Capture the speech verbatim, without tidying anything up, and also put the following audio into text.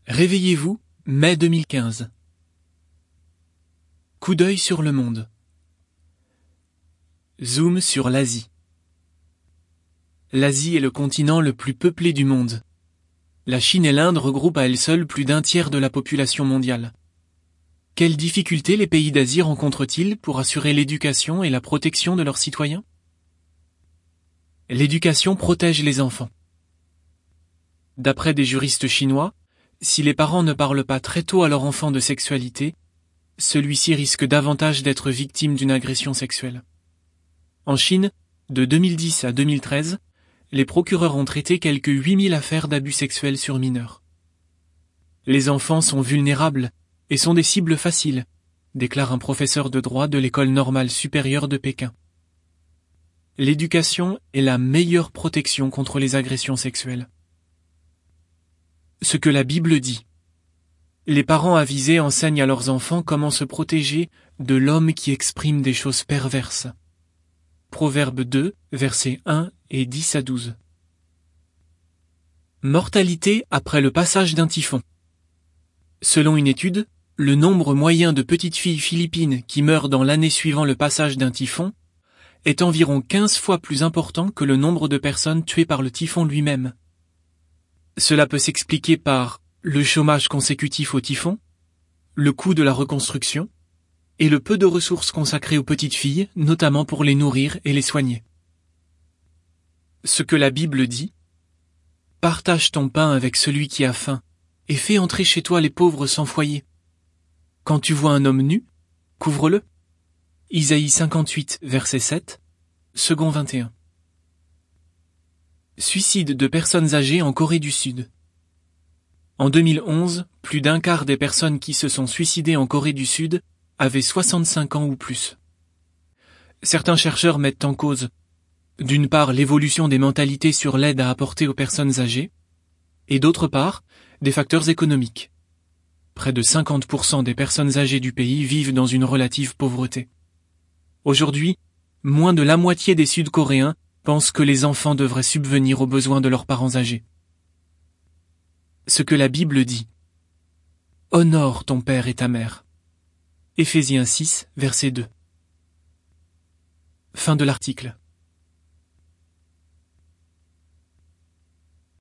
Réveillez-vous, mai deux mille quinze. Coup d'œil sur le monde. Zoom sur l'Asie. L'Asie est le continent le plus peuplé du monde. La Chine et l'Inde regroupent à elles seules plus d'un tiers de la population mondiale. Quelles difficultés les pays d'Asie rencontrent-ils pour assurer l'éducation et la protection de leurs citoyens? L'éducation protège les enfants. D'après des juristes chinois, si les parents ne parlent pas très tôt à leur enfant de sexualité, celui-ci risque davantage d'être victime d'une agression sexuelle. En Chine, de deux mille dix à deux mille treize, les procureurs ont traité quelques huit mille affaires d'abus sexuels sur mineurs. Les enfants sont vulnérables et sont des cibles faciles, déclare un professeur de droit de l'école normale supérieure de Pékin. L'éducation est la meilleure protection contre les agressions sexuelles. Ce que la Bible dit. Les parents avisés enseignent à leurs enfants comment se protéger de l'homme qui exprime des choses perverses. Proverbe deux, versets un et dix à douze. Mortalité après le passage d'un typhon. Selon une étude, le nombre moyen de petites filles philippines qui meurent dans l'année suivant le passage d'un typhon est environ quinze fois plus important que le nombre de personnes tuées par le typhon lui-même. Cela peut s'expliquer par le chômage consécutif au typhon, le coût de la reconstruction, et le peu de ressources consacrées aux petites filles, notamment pour les nourrir et les soigner. Ce que la Bible dit, « Partage ton pain avec celui qui a faim, et fais entrer chez toi les pauvres sans foyer. Quand tu vois un homme nu, couvre-le. » Isaïe cinquante-huit, verset sept, second vingt et un. Suicide de personnes âgées en Corée du Sud. En deux mille onze, plus d'un quart des personnes qui se sont suicidées en Corée du Sud avaient soixante-cinq ans ou plus. Certains chercheurs mettent en cause, d'une part, l'évolution des mentalités sur l'aide à apporter aux personnes âgées, et d'autre part, des facteurs économiques. Près de cinquante pour cent des personnes âgées du pays vivent dans une relative pauvreté. Aujourd'hui, moins de la moitié des Sud-Coréens pensent que les enfants devraient subvenir aux besoins de leurs parents âgés. Ce que la Bible dit. Honore ton père et ta mère. Éphésiens six, verset deux. Fin de l'article.